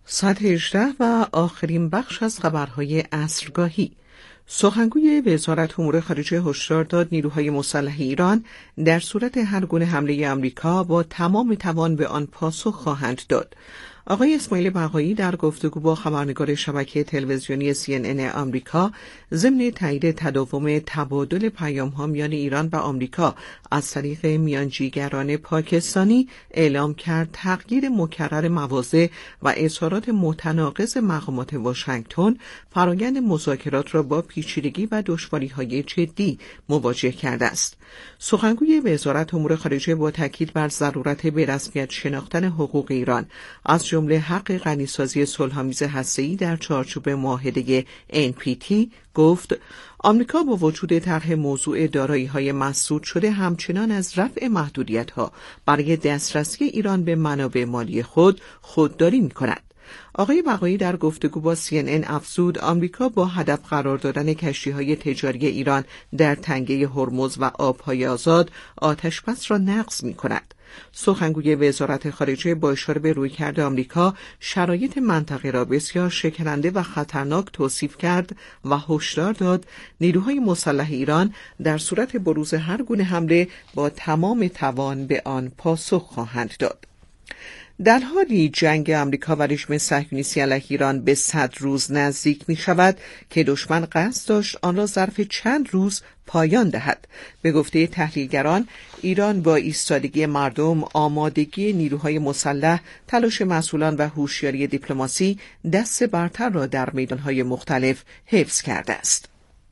ساعت 18 و آخرین بخش از خبرهای عصرگاهی. سخنگوی وزارت امور خارجه هشدار داد نیروهای مسلح ایران در صورت هر گونه حمله آمریکا با تمام توان به آن پاسخ خواهند داد. آقای اسماعیل بقایی در گفتگو با خبرنگار شبکه تلویزیونی CNN آمریکا ضمن تایید تداوم تبادل پیام‌ها میان ایران و آمریکا از طریق میانجیگران پاکستانی اعلام کرد تغییر مکرر مواضع و اظهارات متناقض مقامات واشنگتن فرآیند مذاکرات را با پیچیدگی و دشواری‌های جدی مواجه کرده است. سخنگوی وزارت امور خارجه با تاکید بر ضرورت به رسمیت شناختن حقوق ایران از جمله حق غنیسازی صلح‌آمیز هسته‌ای در چارچوب معاهده NPT گفت آمریکا با وجود طرح موضوع دارایی‌های مسدود شده همچنان از رفع محدودیت‌ها برای دسترسی ایران به منابع مالی خودداری می‌کند. آقای بقایی در گفتگو با CNN افزود آمریکا با هدف قرار دادن کشتی‌های تجاری ایران در تنگه هرمز و آب‌های آزاد آتش‌بس را نقض می‌کند. سخنگوی وزارت خارجه با اشاره به رویکرد آمریکا شرایط منطقه را بسیار شکننده و خطرناک توصیف کرد و هشدار داد نیروهای مسلح ایران در صورت بروز هر گونه حمله با تمام توان به آن پاسخ خواهند داد. در حالی جنگ آمریکا و رژیم صهیونیستی علیه ایران به 100 روز نزدیک می شود که دشمن قصد داشت آن را ظرف چند روز پایان دهد. به گفته تحلیلگران ایران با ایستادگی مردم، آمادگی نیروهای مسلح، تلاش مسئولان و هوشیاری دیپلماسی دست برتر را در میدانهای مختلف حفظ کرده است.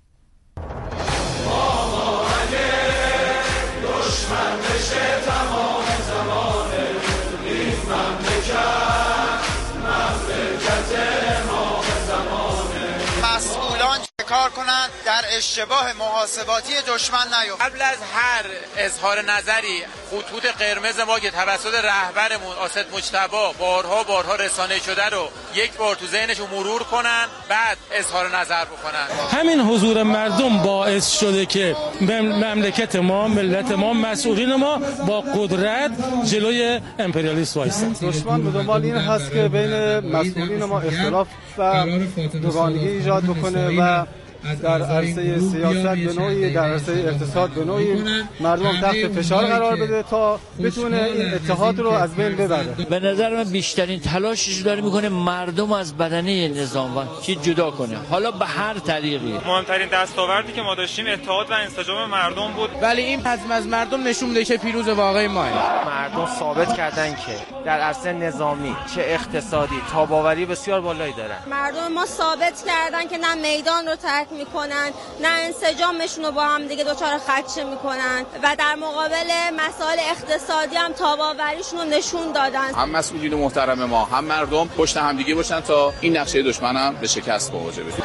کار کنند در اشتباه محاسباتی دشمن نیفتند. قبل از هر اظهار نظری خطوط قرمز ما که توسط رهبرمون آسد مجتبی بارها رسانه شده رو یک بار تو ذهنشون مرور کنن، بعد اظهار نظر بکنن. همین حضور مردم باعث شده که مملکت ما، ملت ما، مسئولین ما با قدرت جلوی امپریالیسم وایسن. دشمن به دنبال این هست که بین مسئولین ما اختلاف و دوگانگی ایجاد بکنه و در عرصه سیاست به نوعی، در عرصه اقتصاد به نوعی مردم تحت فشار قرار بده تا بتونه این اتحاد رو از بین ببره. به نظر من بیشترین تلاشش داره میکنه مردم از بدنه نظام و چی جدا کنه، حالا به هر طریقی. مهمترین دستاوردی که ما داشتیم اتحاد و انسجام مردم بود، ولی این حزم از مردم نشون میده که پیروز واقعی ما. مردم ثابت کردن که در عرصه نظامی چه اقتصادی تاباوری بسیار بالایی دارن. مردم ما ثابت کردن که نه میدان رو ترک میکنن، نه انسجامشون رو با هم دیگه دچار خدشه میکنن و در مقابل مسائل اقتصادی هم تاباوریشون رو نشون دادن. هم مسئولین محترم ما هم مردم پشت هم دیگه باشن تا این نقشه دشمن هم به شکست مواجه بشه.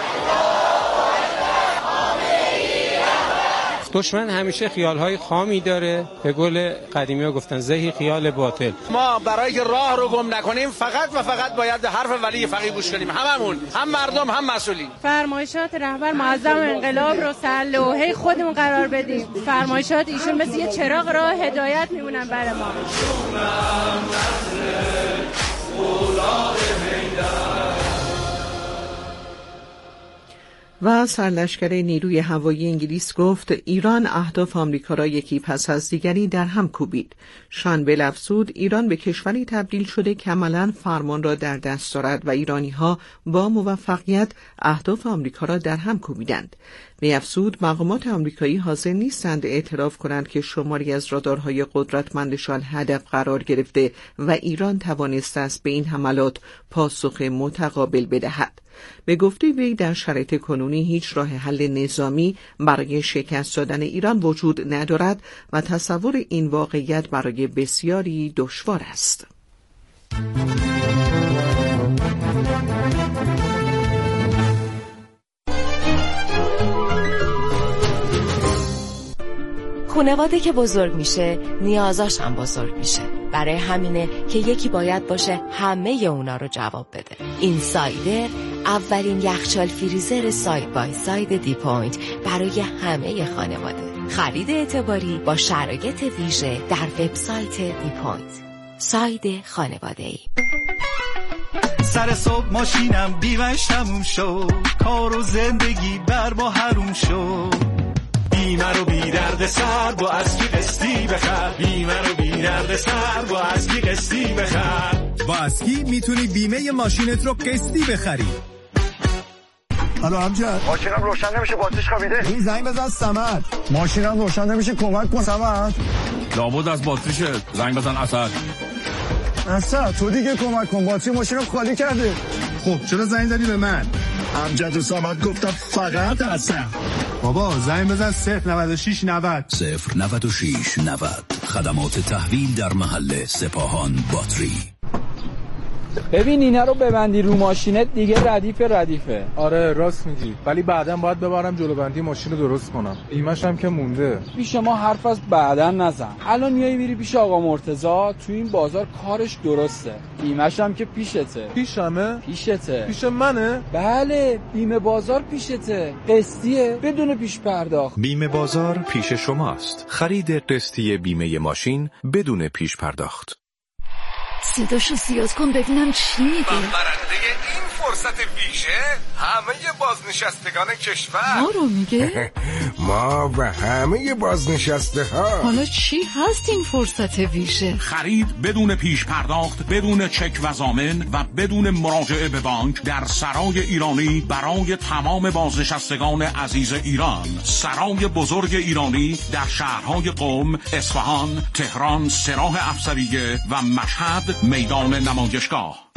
دشمن همیشه خیال‌های خامی داره، به قول قدیمی‌ها گفتن زهی خیال باطل. ما برای که راه رو گم نکنیم فقط و فقط باید به حرف ولی فقیه گوش کنیم، هممون، هم مردم هم مسئولین. فرمایشات رهبر معظم انقلاب رو سر لوحه خودمون قرار بدیم. فرمایشات ایشون مثل یه چراغ راه هدایت میمونن برای ما. و سرلشکر نیروی هوایی انگلیس گفت ایران اهداف آمریکا را یکی پس از دیگری در هم کوبید. شانبل افزود ایران به کشوری تبدیل شده که عملاً فرمان را در دست دارد و ایرانی‌ها با موفقیت اهداف آمریکا را در هم کوبیدند. وی افزود مقامات آمریکایی حاضر نیستند اعتراف کنند که شماری از رادارهای قدرتمندشان هدف قرار گرفته و ایران توانسته است به این حملات پاسخ متقابل بدهد. به گفته وی در شرایط کنونی هیچ راه حل نظامی برای شکست دادن ایران وجود ندارد و تصور این واقعیت برای بسیاری دشوار است. خانواده که بزرگ میشه نیازاش هم بزرگ میشه. برای همینه که یکی باید باشه همه اونا رو جواب بده. اینسایدر اولین یخچال فریزر ساید بای ساید دیپوینت برای همه خانواده. خرید اعتباری با شرایط ویژه در وبسایت دیپوینت. ساید خانواده‌ای. سر صبح ماشینم بیمش تموم شد، کار و زندگی بر ما حروم شد. بیمه رو بی درد سر با اسکی قسطی بخر، بیمه رو بی درد سر با اسکی قسطی بخر. با اسکی میتونی بیمه ماشینت رو قسطی بخری. الو امجد، ماشینم روشن نمیشه، باتریش خوابیده. این زنگ بزن صمد. ماشینم روشن نمیشه، کمک کن صمد. لابد از باتریشه، زنگ بزن اسد. اسد تو دیگه کمک کن، باتری ماشینم خالی کرده. خب چرا زنگ زدی به من؟ امجد و صمد گفتم فقط اسد. بابا زنگ بزن 096 90 096 90. خدمات تحویل در محل سپاهان باتری. ببین اینا رو ببندی رو ماشینت دیگه ردیفه. آره راست میگی، ولی بعداً باید ببرم جلو بندی ماشین رو درست کنم. بیمه‌ش هم که مونده. پیش ما حرف از بعداً نزن. الان میای میری پیش آقا مرتضی، تو این بازار کارش درسته. بیمه‌ش هم که پیشته. پیشمه؟ پیشته. پیش منه؟ بله، بیمه بازار پیشته. قسطیه بدون پیش پرداخت. بیمه بازار پیش شماست. خرید قسطی بیمه ماشین بدون پیش پرداخت. صداشو زیاد کن ببینم چی میگه. برنده این فرصت ویژه همه بازنشستگان کشور. ما رو میگه؟ ما و همه بازنشسته ها. حالا چی هست این فرصت ویژه؟ خرید بدون پیش پرداخت، بدون چک و ضامن و بدون مراجعه به بانک در سرای ایرانی برای تمام بازنشستگان عزیز ایران. سرای بزرگ ایرانی در شهرهای قم، اصفهان، تهران، سراح افسریه و مشهد میدان نمایشگاه.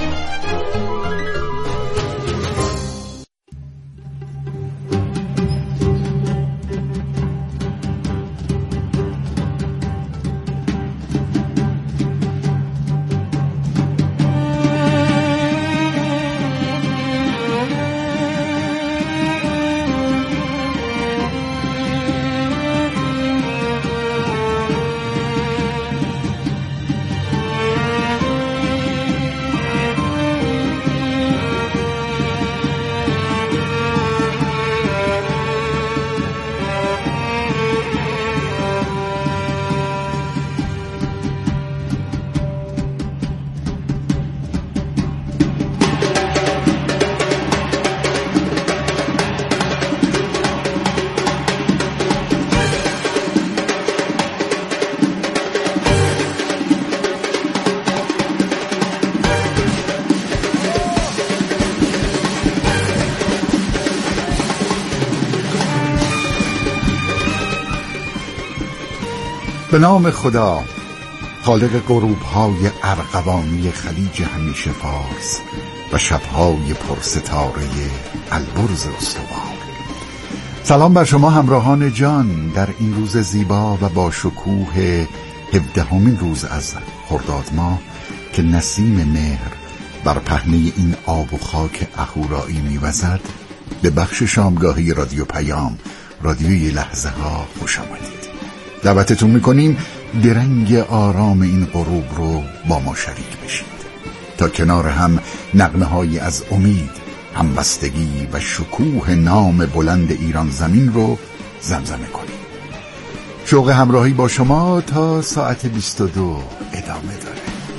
به نام خدا خالق غروب‌های ارغوانی خلیج همیشه فارس و شب‌های پرستاره البرز استوار. سلام بر شما همراهان جان در این روز زیبا و با شکوه 17مین روز از خرداد ماه که نسیم مهر بر پهنه این آب و خاک اهورایی می‌وزد. به بخش شامگاهی رادیو پیام، رادیوی لحظه ها خوش آمدید. دعوتتون میکنیم درنگ آرام این غروب رو با ما شریک بشید تا کنار هم نغمه‌هایی از امید، همبستگی و شکوه نام بلند ایران زمین رو زمزمه کنیم. شوق همراهی با شما تا ساعت 22 ادامه داره.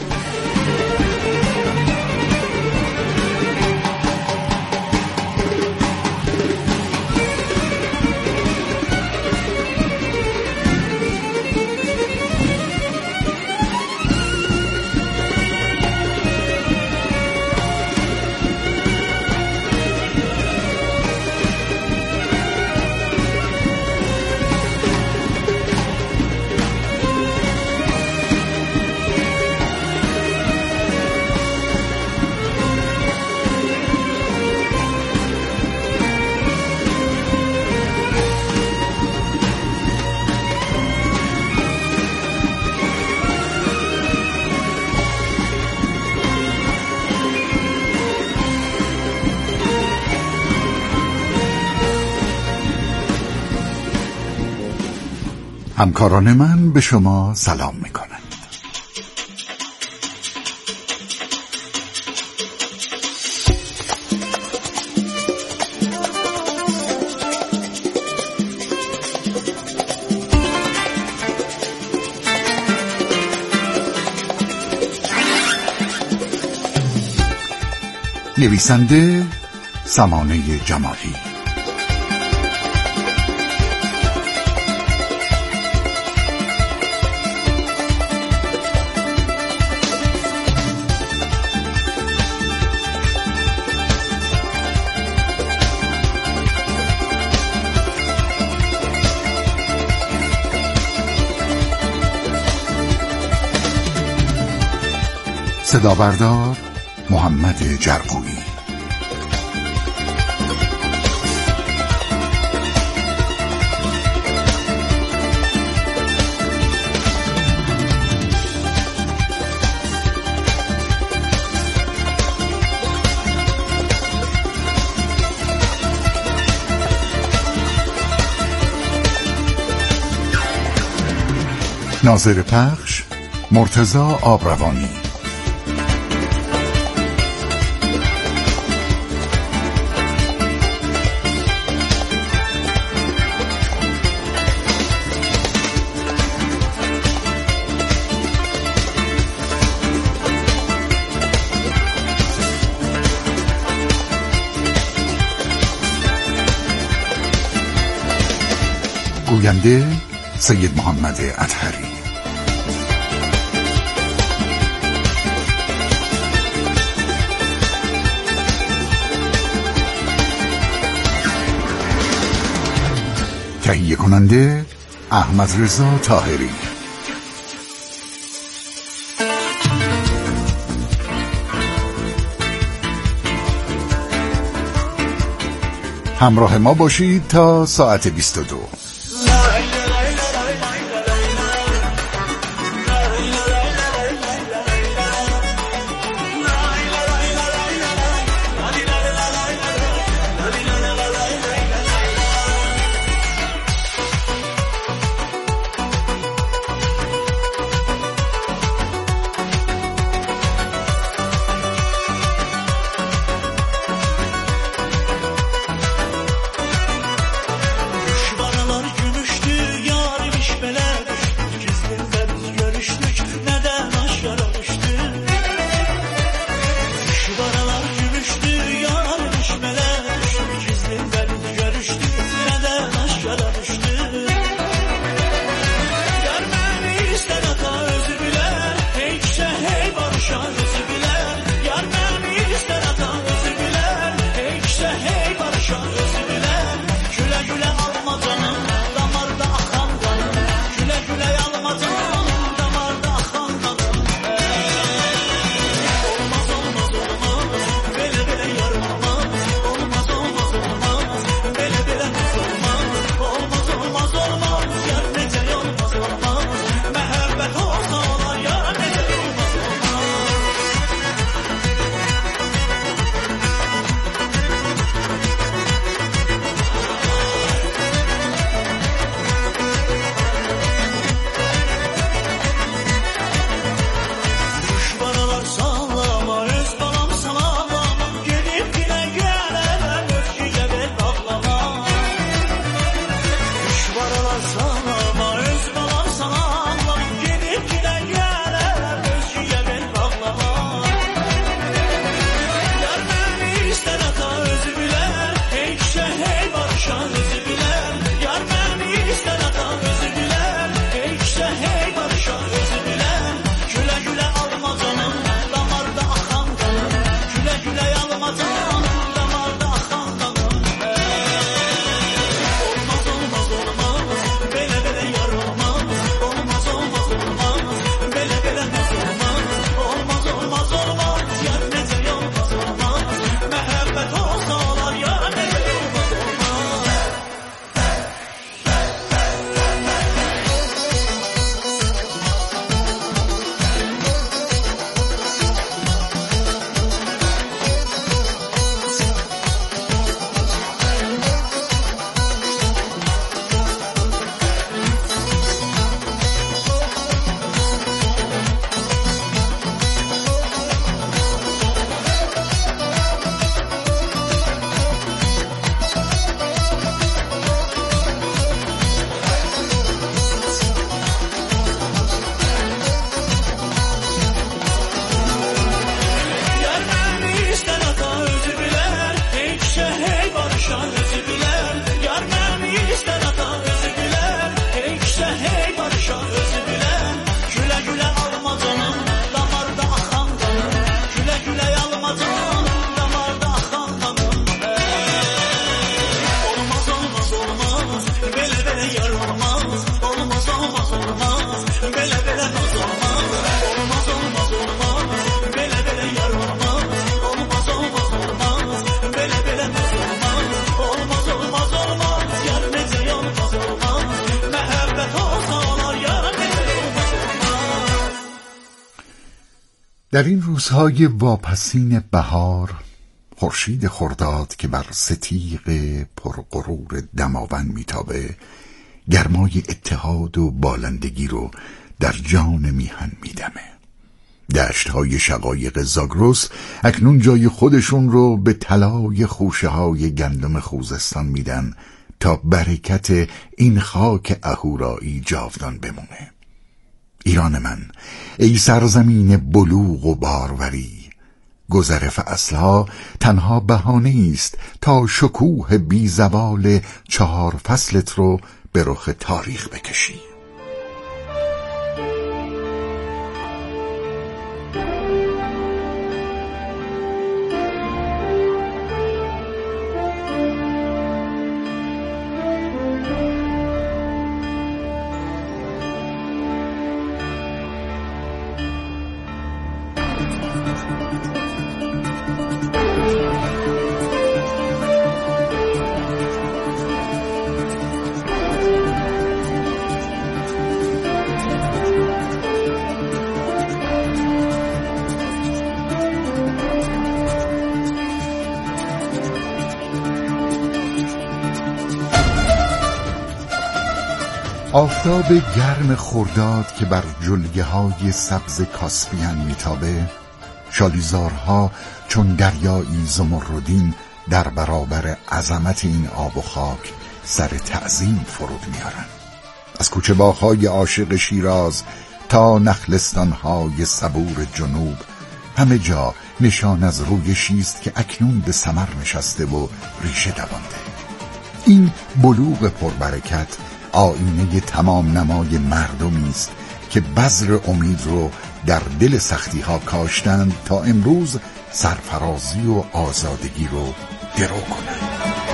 همکاران من به شما سلام میکنند. نویسنده سمانه جمالی، صدابردار محمد جرقویی. ناظر پخش مرتضی آبروانی. گوینده سید محمد اطهری. تهیه کننده احمد رضا طاهری. همراه ما باشید تا ساعت 22. Bana در این روزهای واپسین بهار، خورشید خرداد که بر ستیغ پرغرور دماوند میتابه، گرمای اتحاد و بالندگی رو در جان میهن میدمه. دشت‌های شقایق زاگرس اکنون جای خودشون رو به طلای خوشه‌های گندم خوزستان میدن تا برکت این خاک اهورایی جاودان بمونه. ایران من، ای سرزمین بلوغ و باروری، گذر فصلها تنها بهانه است تا شکوه بی زوال 4 فصلت رو به رخ تاریخ بکشی. آفتاب گرم خرداد که بر جلگه‌های سبز کاسپیان میتابه، شالیزارها چون دریایی زمردین در برابر عظمت این آب و خاک سر تعظیم فرود میارن. از کوچه باغ‌های عاشق شیراز تا نخلستان‌های صبور جنوب، همه جا نشان از رویشی است که اکنون به ثمر نشسته و ریشه دوانده. این بلوغ پربرکت آینه تمام نمای مردمی است که بذر امید رو در دل سختی ها کاشتند تا امروز سرفرازی و آزادگی رو درو کنند.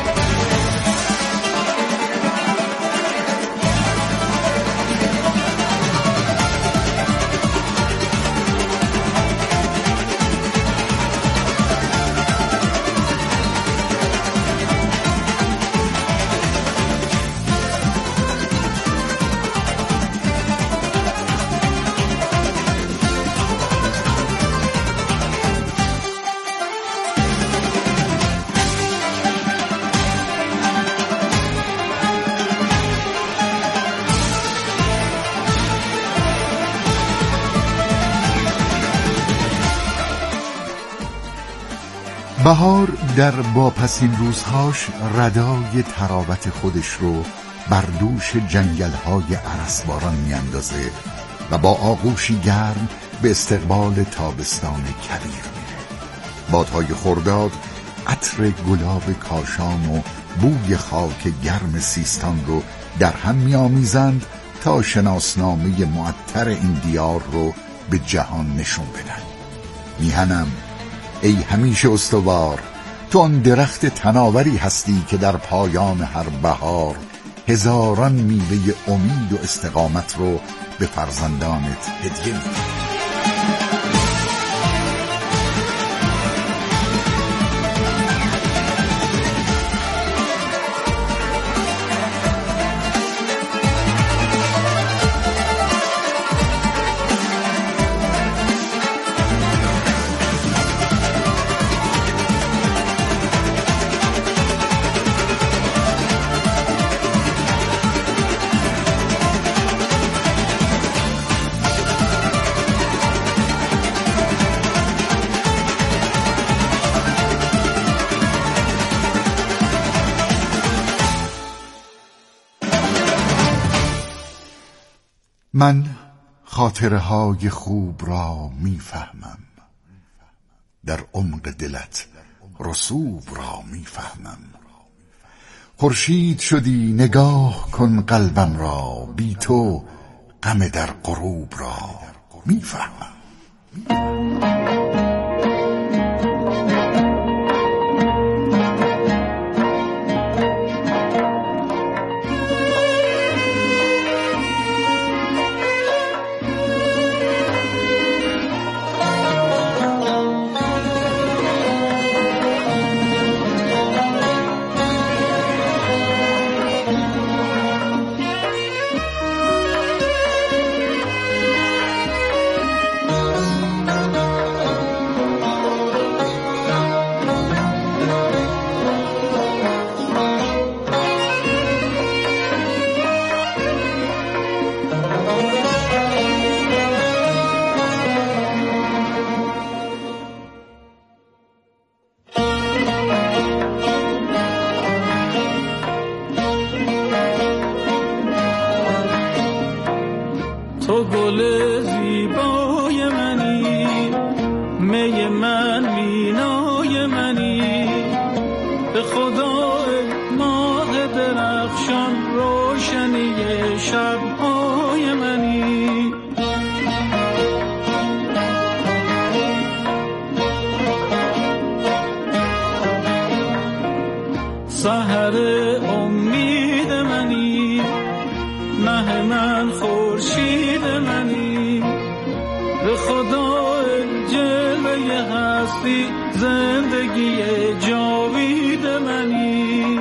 بهار در واپسین روزهاش ردای تراوت خودش رو بر دوش جنگل‌های ارسباران میاندازه و با آغوشی گرم به استقبال تابستان کبیر میره. بادهای خرداد عطر گلاب کاشان و بوی خاک گرم سیستان رو در هم میآمیزند تا شناسنامه معطر این دیار رو به جهان نشون بدن. میهنم، ای همیشه استوار، تو آن درخت تناوری هستی که در پایان هر بهار هزاران میوه امید و استقامت رو به فرزندانت هدیه میدی. من خاطره های خوب را میفهمم، در عمق دلت رسوب را میفهمم. خورشید شدی نگاه کن قلبم را، بی تو غم در غروب را میفهمم. سحر امید منی، مه من خورشید منی، به خدا جلوه هستی زندگی جاوید منی.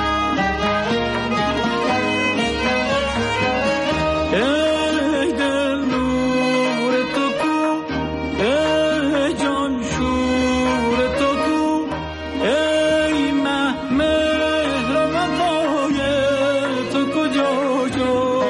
ای دل نور تو کو، ای جان شور تو کو، ای مه مهر و وفای تو کجا جو،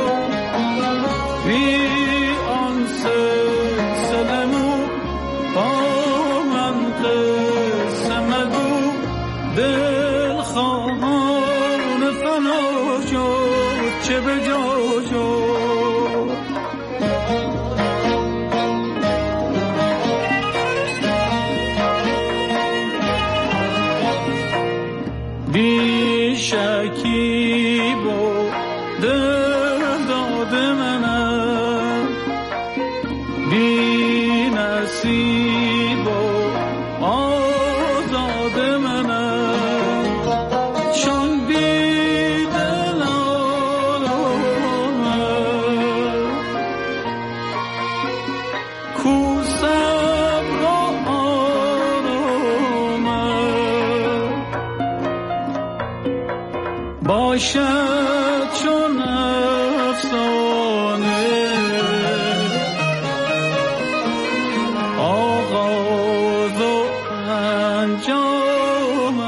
بی آن سلسله مو با من قصه مگو، دل خواهان فنا شد چه به جا شد. بی شکیب و دل داد منم، بی نصیب و آزاد منم، چون بی دل کو صبر و آرامم، باشد چون افسانه آغاز و انجامم.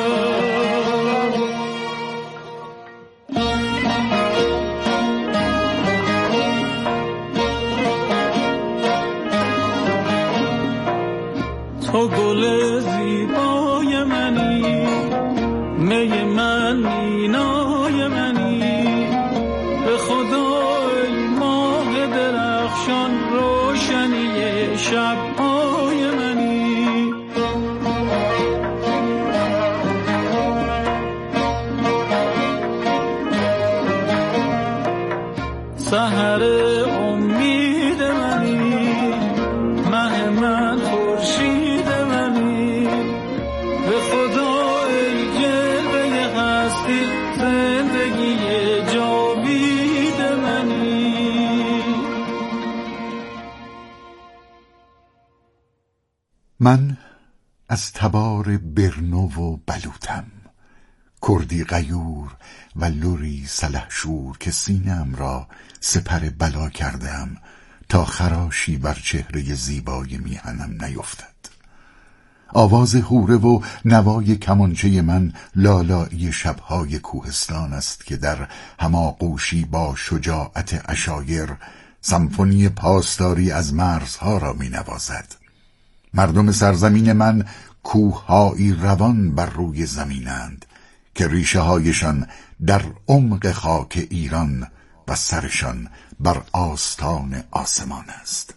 تو گل زیبای منی، می من مینای منی، به خدای ماه درخشان روشنی شبهای منی. سحر امید منی، مه من خورشید منی، به خدای جلوه هستی زندگی جاوید منی. من از تبار برنو و بلوطم، کردی غیور و لوری سلحشور که سینم را سپر بلا کردم تا خراشی بر چهره زیبای میهنم نیفتد. آواز حوره و نوای کمانچه من لالایی شبهای کوهستان است که در هماغوشی با شجاعت عشایر سمفونی پاسداری از مرزها را می نوازد. مردم سرزمین من کوههایی روان بر روی زمینند که ریشه هایشان در عمق خاک ایران و سرشان بر آستان آسمان است.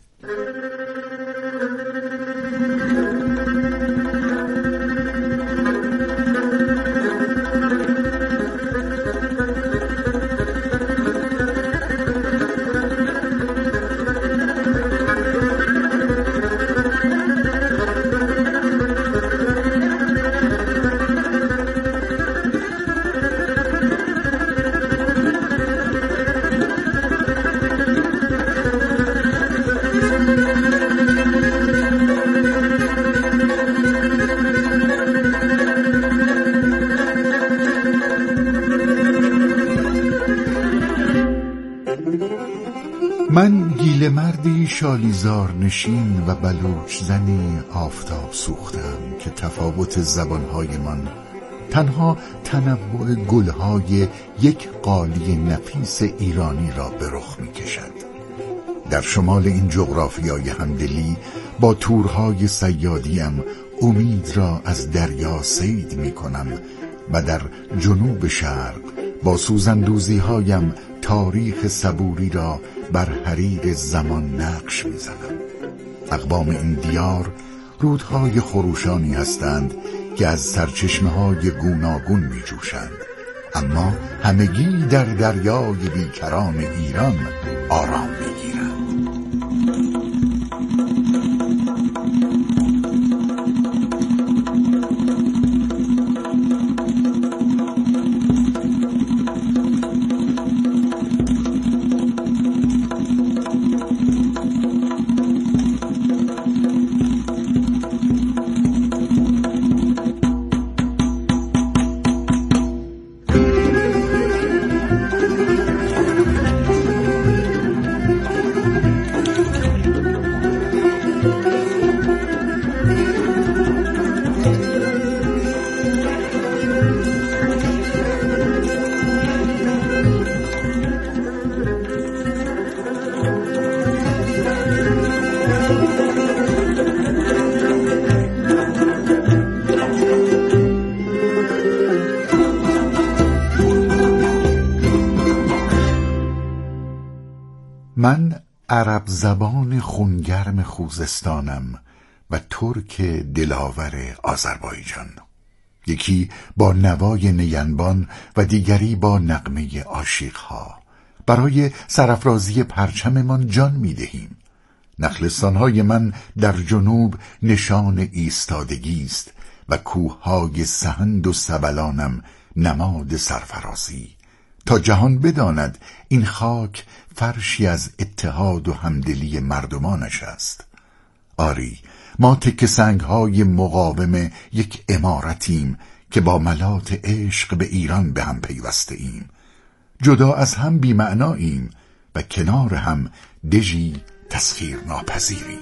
من گیل مردی شالیزار نشین و بلوچ زنی آفتاب سوختم که تفاوت زبانهای من تنها تنوع گلهای یک قالی نفیس ایرانی را به رخ می کشد. در شمال این جغرافیای همدلی با تورهای صیادیم امید را از دریا صید می کنم و در جنوب شرق با سوزندوزی هایم تاریخ صبوری را بر حریر زمان نقش می زنم. اقوام این دیار رودهای خروشانی هستند که از سرچشمه های گوناگون می جوشند، اما همگی در دریای بیکران ایران آرام می گیرند. عرب زبان خونگرم خوزستانم و ترک دلاور آذربایجان. یکی با نوای نینبان و دیگری با نغمه عاشقها. برای سرافرازی پرچممان جان می‌دهیم. نخلستان‌های من در جنوب نشان ایستادگی است و کوه‌های سهند و سبلانم نماد سرفرازی، تا جهان بداند این خاک فرشی از اتحاد و همدلی مردمانش است. آری، ما تکه سنگ‌های مقاوم یک عمارتیم که با ملات عشق به ایران به هم پیوسته ایم. جدا از هم بی‌معناییم و کنار هم دژی تسخیر ناپذیریم.